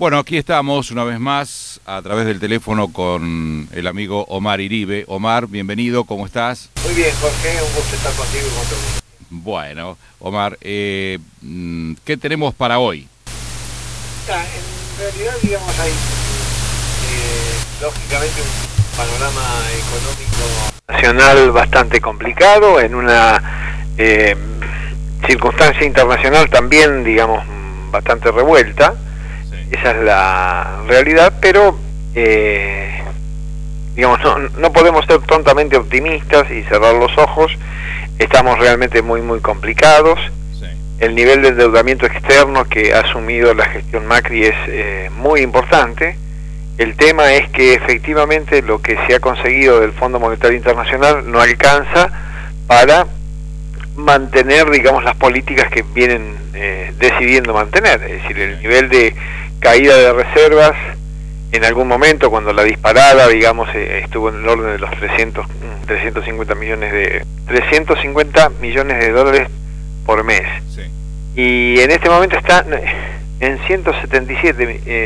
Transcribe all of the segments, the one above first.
Bueno, aquí estamos una vez más a través del teléfono con el amigo Omar Iribe. Omar, bienvenido, ¿cómo estás? Muy bien, Jorge, un gusto estar contigo y con tu amigo. Bueno, Omar, ¿qué tenemos para hoy? En realidad, digamos, hay lógicamente un panorama económico nacional bastante complicado, en una circunstancia internacional también, digamos, bastante revuelta. Esa es la realidad, pero digamos, no podemos ser tontamente optimistas y cerrar los ojos. Estamos realmente muy complicados. Sí. El nivel de endeudamiento externo que ha asumido la gestión Macri es muy importante. El tema es que efectivamente lo que se ha conseguido del Fondo Monetario Internacional no alcanza para mantener, digamos, las políticas que vienen decidiendo mantener. Es decir, el nivel de caída de reservas en algún momento, cuando la disparada, digamos, estuvo en el orden de los 350 millones de dólares por mes. Sí. Y en este momento está en 177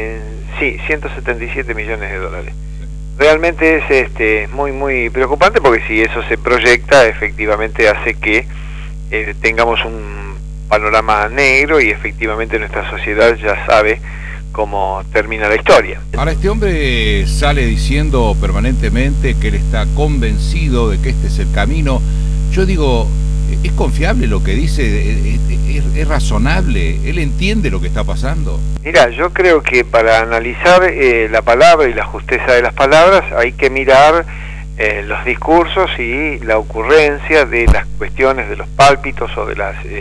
millones de dólares. Sí. Realmente es muy preocupante, porque si eso se proyecta, efectivamente hace que tengamos un panorama negro y efectivamente nuestra sociedad ya sabe cómo termina la historia. Ahora, este hombre sale diciendo permanentemente que él está convencido de que este es el camino. Yo digo, ¿es confiable lo que dice? ¿Es razonable? ¿Él entiende lo que está pasando? Mira, yo creo que para analizar la palabra y la justeza de las palabras hay que mirar los discursos y la ocurrencia de las cuestiones, de los pálpitos o de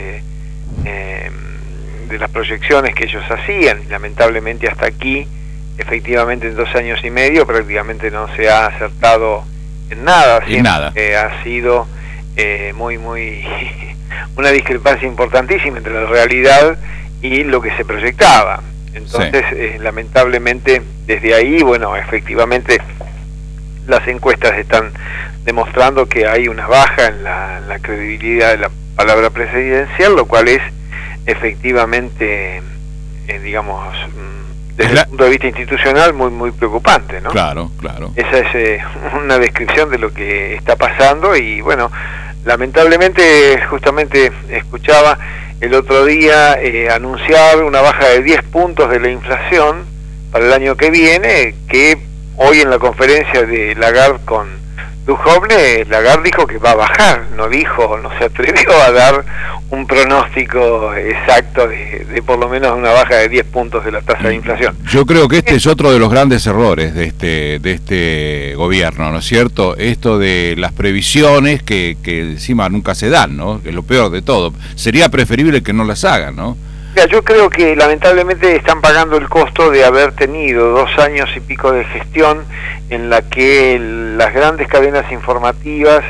las proyecciones que ellos hacían. Y lamentablemente hasta aquí, efectivamente en 2 años y medio prácticamente no se ha acertado en nada. Ha sido muy una discrepancia importantísima entre la realidad y lo que se proyectaba. Entonces, sí. Lamentablemente desde ahí, bueno, efectivamente las encuestas están demostrando que hay una baja en la credibilidad de la palabra presidencial, lo cual es efectivamente, digamos, desde el punto de vista institucional muy preocupante, ¿no? Claro. Esa es una descripción de lo que está pasando. Y bueno, lamentablemente justamente escuchaba el otro día anunciar una baja de 10 puntos de la inflación para el año que viene, que hoy en la conferencia de Lagarde con Duhovne, Lagarde dijo que va a bajar, no se atrevió a dar un pronóstico exacto de por lo menos una baja de 10 puntos de la tasa de inflación. Yo creo que este es otro de los grandes errores de este gobierno, ¿no es cierto? Esto de las previsiones que encima nunca se dan, ¿no? Que es lo peor de todo. Sería preferible que no las hagan, ¿no? Mira, yo creo que lamentablemente están pagando el costo de haber tenido 2 años y pico de gestión en la que las grandes cadenas informativas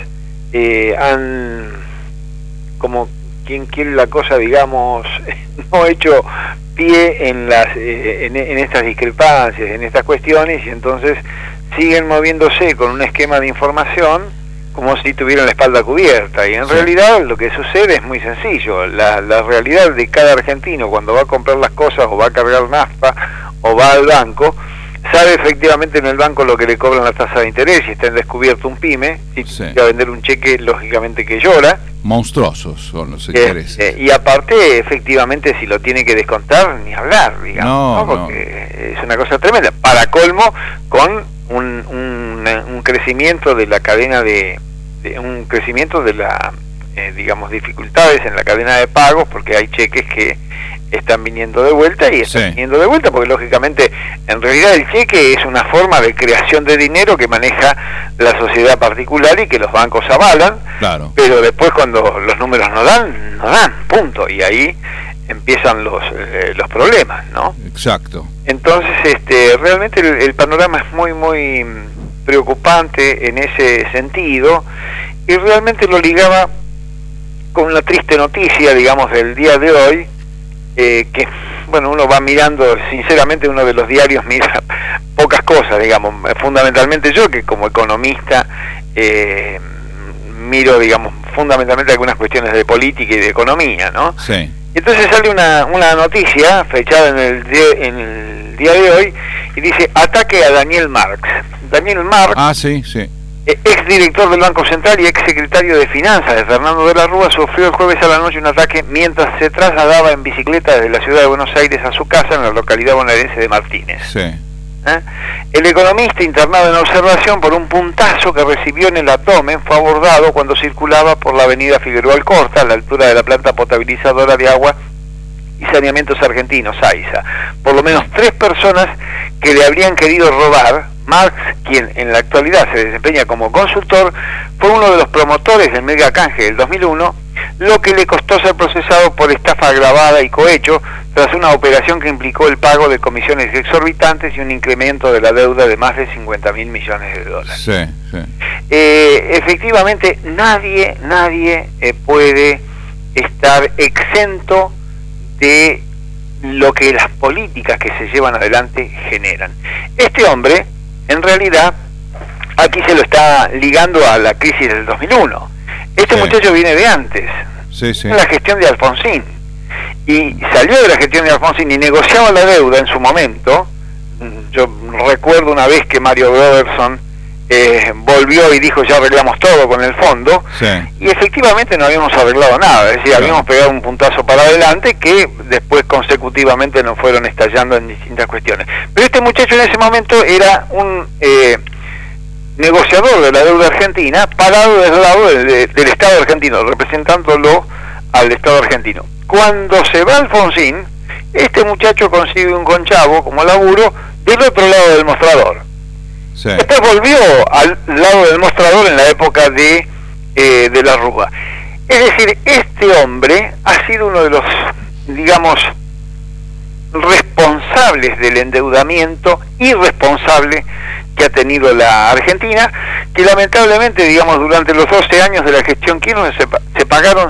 han, como quien quiere la cosa, digamos, no hecho pie en estas discrepancias, en estas cuestiones, y entonces siguen moviéndose con un esquema de información como si tuvieran la espalda cubierta. Y en realidad lo que sucede es muy sencillo. La realidad de cada argentino cuando va a comprar las cosas o va a cargar nafta o va al banco, sabe efectivamente en el banco lo que le cobran la tasa de interés, y está en descubierto un pyme, si va a vender un cheque, lógicamente que llora. Monstruosos son los intereses. Y aparte, efectivamente, si lo tiene que descontar, ni hablar, digamos, ¿no? Porque es una cosa tremenda. Para colmo, con un crecimiento de la cadena un crecimiento de la digamos, dificultades en la cadena de pagos, porque hay cheques que están viniendo de vuelta y están viniendo de vuelta, porque lógicamente en realidad el cheque es una forma de creación de dinero que maneja la sociedad particular y que los bancos avalan, claro. Pero después cuando los números no dan, punto, y ahí empiezan los problemas, ¿no? Exacto. Entonces, realmente el panorama es muy preocupante en ese sentido, y realmente lo ligaba con una triste noticia, digamos, del día de hoy, que, bueno, uno va mirando, sinceramente uno de los diarios mira pocas cosas, digamos, fundamentalmente yo, que como economista miro, digamos, fundamentalmente algunas cuestiones de política y de economía, ¿no? Sí. Entonces sale una noticia fechada en el el día de hoy, y dice: ataque a Daniel Marx. Daniel Marx, sí. ex director del Banco Central y ex secretario de Finanzas de Fernando de la Rúa, sufrió el jueves a la noche un ataque mientras se trasladaba en bicicleta desde la ciudad de Buenos Aires a su casa en la localidad bonaerense de Martínez. Sí. El economista, internado en observación por un puntazo que recibió en el abdomen, fue abordado cuando circulaba por la avenida Figueroa Alcorta, a la altura de la planta potabilizadora de agua y saneamientos argentinos, AISA. Por lo menos 3 personas que le habrían querido robar. Marx, quien en la actualidad se desempeña como consultor, fue uno de los promotores del mega canje del 2001, lo que le costó ser procesado por estafa agravada y cohecho, tras una operación que implicó el pago de comisiones exorbitantes y un incremento de la deuda de más de 50.000 millones de dólares. Sí. Efectivamente, nadie puede estar exento de lo que las políticas que se llevan adelante generan. Este hombre, en realidad, aquí se lo está ligando a la crisis del 2001. Este muchacho viene de antes, de la gestión de Alfonsín, y salió de la gestión de Alfonsín y negociaba la deuda en su momento. Yo recuerdo una vez que Mario Robertson volvió y dijo: ya arreglamos todo con el fondo, y efectivamente no habíamos arreglado nada, es decir, habíamos pegado un puntazo para adelante que después consecutivamente nos fueron estallando en distintas cuestiones. Pero este muchacho en ese momento era un negociador de la deuda argentina, parado del lado del Estado argentino, representándolo al Estado argentino. Cuando se va Alfonsín, este muchacho consigue un conchavo como laburo del otro lado del mostrador. Después volvió al lado del mostrador en la época de la Rúa. Es decir, este hombre ha sido uno de los, digamos, responsables del endeudamiento irresponsable que ha tenido la Argentina, que lamentablemente, digamos, durante los 12 años de la gestión Kirchner se pagaron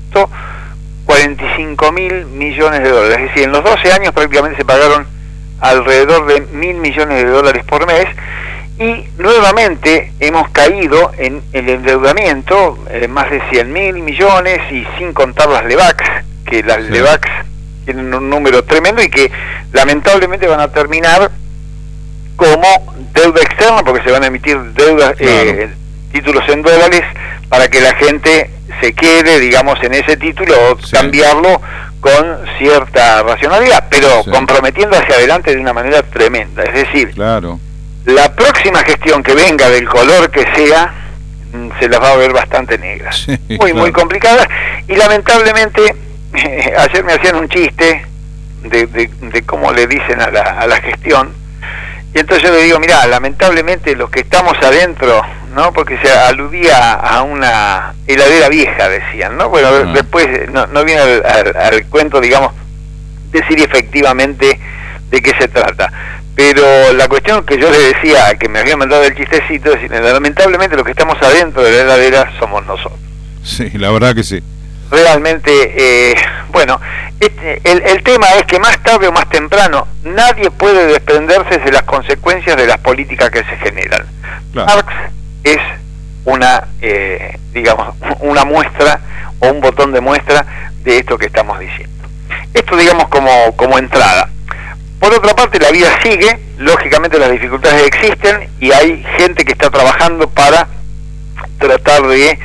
145.000 millones de dólares. Es decir, en los 12 años prácticamente se pagaron alrededor de 1.000 millones de dólares por mes, y nuevamente hemos caído en el endeudamiento, más de 100.000 millones, y sin contar las LEVAX, que las LEVAX tienen un número tremendo y que lamentablemente van a terminar como deuda externa, porque se van a emitir deudas, títulos en dólares, para que la gente se quede, digamos, en ese título, o cambiarlo con cierta racionalidad, pero comprometiendo hacia adelante de una manera tremenda. Es decir, la próxima gestión que venga, del color que sea, se las va a ver bastante negras, muy complicadas, y lamentablemente ayer me hacían un chiste de cómo le dicen a la gestión, y entonces yo le digo: mirá, lamentablemente los que estamos adentro, ¿no? Porque se aludía a una heladera vieja, decían, ¿no? Bueno, después no viene al cuento, digamos, decir efectivamente de qué se trata. Pero la cuestión que yo le decía, que me había mandado el chistecito, es decir, lamentablemente los que estamos adentro de la heladera somos nosotros. Sí, la verdad que sí. Realmente, bueno, el tema es que más tarde o más temprano nadie puede desprenderse de las consecuencias de las políticas que se generan. Marx es una, digamos, una muestra o un botón de muestra de esto que estamos diciendo. Esto, digamos, como entrada. Por otra parte, la vida sigue, lógicamente las dificultades existen y hay gente que está trabajando para tratar de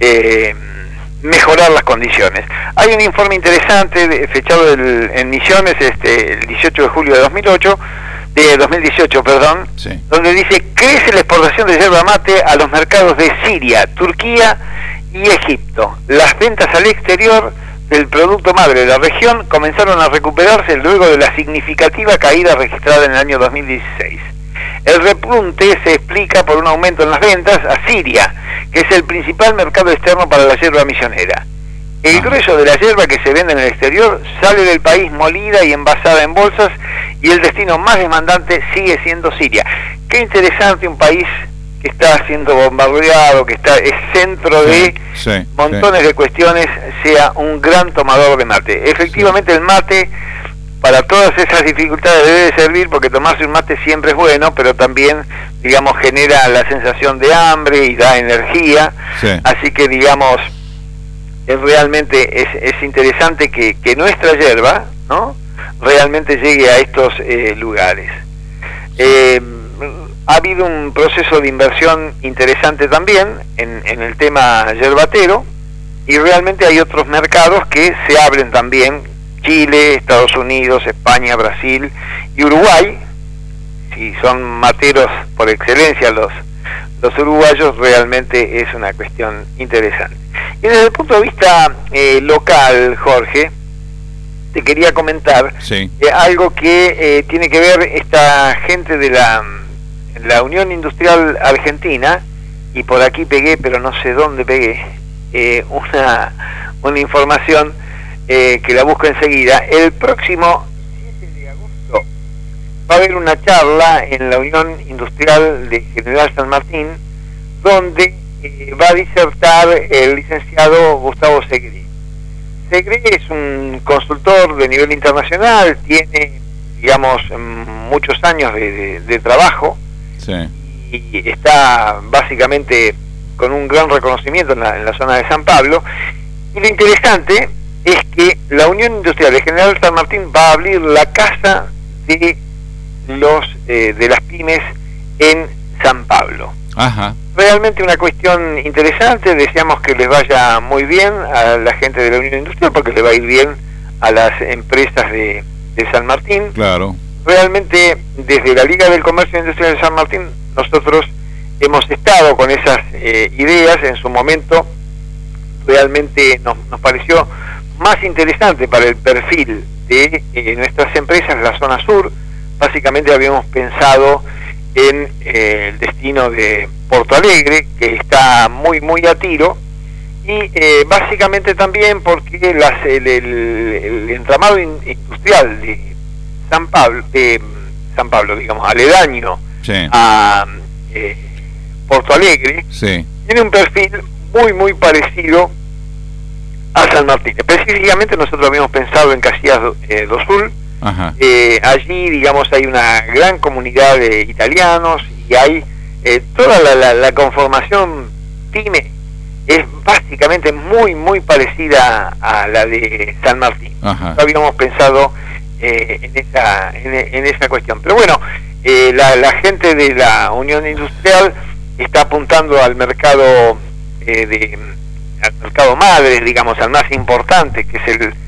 mejorar las condiciones. Hay un informe interesante fechado en Misiones, el 18 de julio de 2018, donde dice: crece la exportación de yerba mate a los mercados de Siria, Turquía y Egipto. Las ventas al exterior del producto madre de la región comenzaron a recuperarse luego de la significativa caída registrada en el año 2016. El repunte se explica por un aumento en las ventas a Siria, que es el principal mercado externo para la yerba misionera. El grueso de la yerba que se vende en el exterior sale del país molida y envasada en bolsas, y el destino más demandante sigue siendo Siria. Qué interesante, un país que está siendo bombardeado, que es centro de montones de cuestiones, sea un gran tomador de mate. Efectivamente, el mate, para todas esas dificultades, debe servir, porque tomarse un mate siempre es bueno, pero también, digamos, genera la sensación de hambre y da energía. Así que, digamos, realmente es interesante que nuestra yerba, ¿no?, realmente llegue a estos lugares. Ha habido un proceso de inversión interesante también en el tema yerbatero, y realmente hay otros mercados que se abren también: Chile, Estados Unidos, España, Brasil y Uruguay. Si son materos por excelencia los uruguayos, realmente es una cuestión interesante. Y desde el punto de vista local, Jorge, te quería comentar algo que tiene que ver esta gente de la Unión Industrial Argentina, y por aquí pegué, pero no sé dónde pegué, una información que la busco enseguida. El próximo 7 de agosto va a haber una charla en la Unión Industrial de General San Martín, donde va a disertar el licenciado Gustavo Segre. Segre es un consultor de nivel internacional, tiene, digamos, muchos años de trabajo, y está básicamente con un gran reconocimiento en la zona de San Pablo. Y lo interesante es que la Unión Industrial de General San Martín va a abrir la casa de las pymes en San Pablo. Ajá. Realmente una cuestión interesante. Deseamos que les vaya muy bien a la gente de la Unión Industrial, porque le va a ir bien a las empresas de San Martín. Claro. Realmente desde la Liga del Comercio Industrial de San Martín nosotros hemos estado con esas ideas. En su momento realmente nos pareció más interesante para el perfil de nuestras empresas de la zona sur. Básicamente habíamos pensado en el destino de Porto Alegre, que está muy a tiro, y básicamente también porque el entramado industrial de San Pablo, digamos, aledaño a Porto Alegre, tiene un perfil muy parecido a San Martín. Específicamente nosotros habíamos pensado en Caxias do Sul. Allí, digamos, hay una gran comunidad de italianos, y hay toda la conformación pyme es básicamente muy parecida a la de San Martín. Habíamos pensado en esa cuestión, pero bueno, la gente de la Unión Industrial está apuntando al mercado al mercado madre, digamos, al más importante, que es el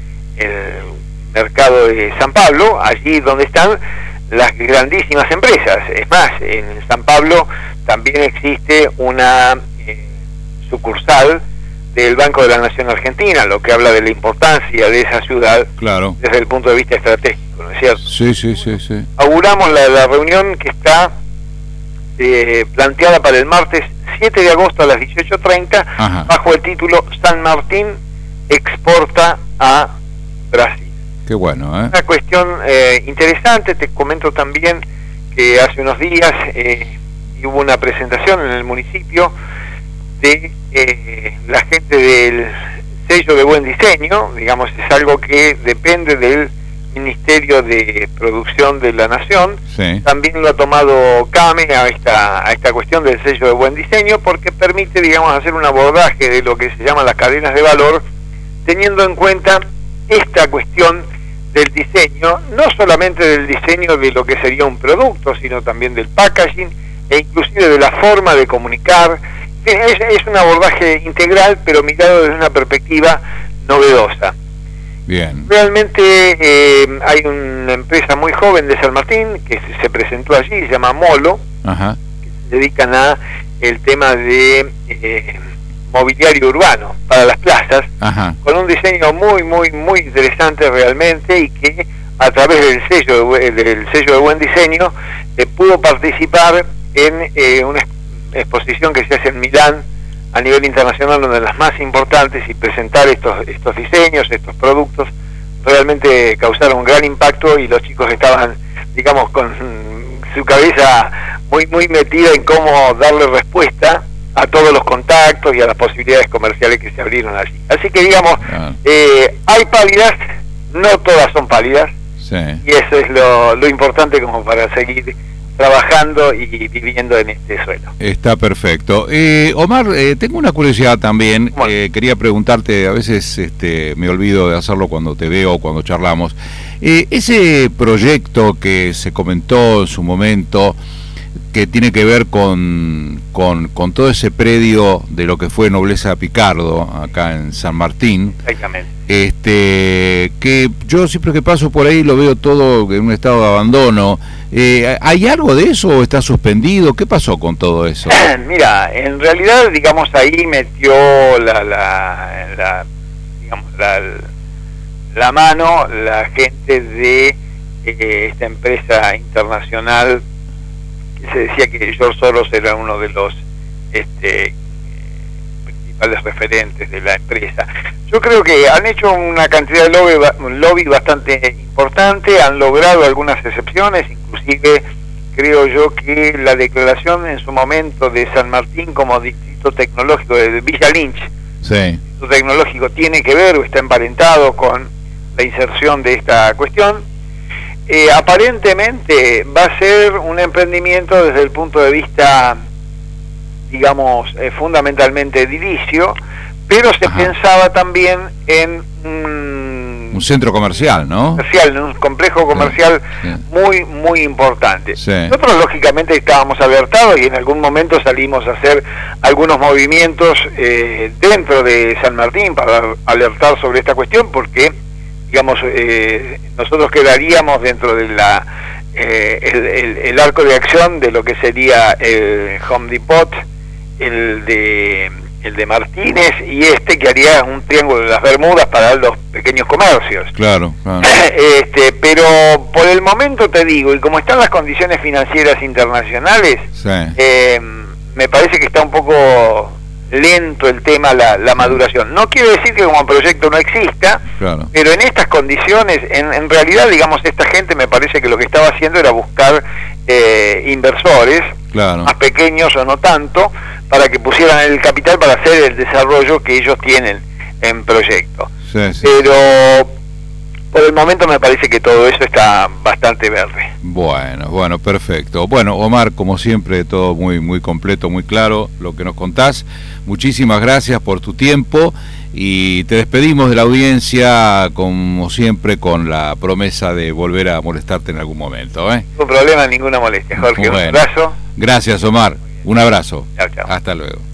mercado de San Pablo, allí donde están las grandísimas empresas. Es más, en San Pablo también existe una sucursal del Banco de la Nación Argentina, lo que habla de la importancia de esa ciudad, claro, desde el punto de vista estratégico, ¿no es cierto? Sí. Auguramos la reunión que está planteada para el martes 7 de agosto a las 18:30, bajo el título San Martín exporta a Brasil. Qué bueno, Una cuestión interesante. Te comento también que hace unos días hubo una presentación en el municipio de la gente del sello de buen diseño. Digamos, es algo que depende del Ministerio de Producción de la Nación. También lo ha tomado CAME a esta cuestión del sello de buen diseño, porque permite, digamos, hacer un abordaje de lo que se llaman las cadenas de valor, teniendo en cuenta esta cuestión del diseño, no solamente del diseño de lo que sería un producto, sino también del packaging, e inclusive de la forma de comunicar. Es un abordaje integral, pero mirado desde una perspectiva novedosa. Bien. Realmente hay una empresa muy joven de San Martín que se presentó allí, se llama Molo, que se dedican a el tema de mobiliario urbano para las plazas, con un diseño muy interesante realmente, y que a través del sello de buen diseño pudo participar en una exposición que se hace en Milán a nivel internacional, una de las más importantes, y presentar estos diseños, estos productos. Realmente causaron un gran impacto, y los chicos estaban, digamos, con su cabeza muy metida en cómo darle respuesta a todos los contactos y a las posibilidades comerciales que se abrieron allí. Así que, digamos, hay pálidas, no todas son pálidas, y eso es lo importante como para seguir trabajando y viviendo en este suelo. Está perfecto. Omar, tengo una curiosidad también. Quería preguntarte, a veces me olvido de hacerlo cuando te veo, cuando charlamos. Ese proyecto que se comentó en su momento, que tiene que ver con todo ese predio de lo que fue Nobleza Picardo, acá en San Martín. Exactamente. Que yo siempre que paso por ahí lo veo todo en un estado de abandono. ¿Hay algo de eso o está suspendido? ¿Qué pasó con todo eso? Mira, en realidad, digamos, ahí metió la mano la gente de esta empresa internacional. Se decía que George Soros era uno de los principales referentes de la empresa. Yo creo que han hecho una cantidad de lobby bastante importante, han logrado algunas excepciones, inclusive creo yo que la declaración en su momento de San Martín como distrito tecnológico de Villa Lynch, sí, distrito tecnológico, tiene que ver o está emparentado con la inserción de esta cuestión. Aparentemente va a ser un emprendimiento desde el punto de vista, digamos, fundamentalmente edilicio, pero se pensaba también en un centro comercial, ¿no? En un complejo comercial muy importante. Sí. Nosotros lógicamente estábamos alertados y en algún momento salimos a hacer algunos movimientos dentro de San Martín para alertar sobre esta cuestión, porque digamos, nosotros quedaríamos dentro de el arco de acción de lo que sería el Home Depot, el de Martínez, y que haría un triángulo de las Bermudas para los pequeños comercios. Claro. Pero por el momento te digo, y como están las condiciones financieras internacionales, sí, me parece que está un poco lento el tema, la maduración. No quiere decir que como proyecto no exista, claro, pero en estas condiciones, en realidad, digamos, esta gente me parece que lo que estaba haciendo era buscar inversores, claro, más pequeños o no tanto, para que pusieran el capital para hacer el desarrollo que ellos tienen en proyecto. Sí, sí. Pero por el momento me parece que todo eso está bastante verde. Bueno, perfecto. Bueno, Omar, como siempre, todo muy completo, muy claro lo que nos contás. Muchísimas gracias por tu tiempo y te despedimos de la audiencia, como siempre, con la promesa de volver a molestarte en algún momento. Ningún problema, ninguna molestia, Jorge. Bueno, un abrazo. Gracias, Omar. Un abrazo. Chao, chao. Hasta luego.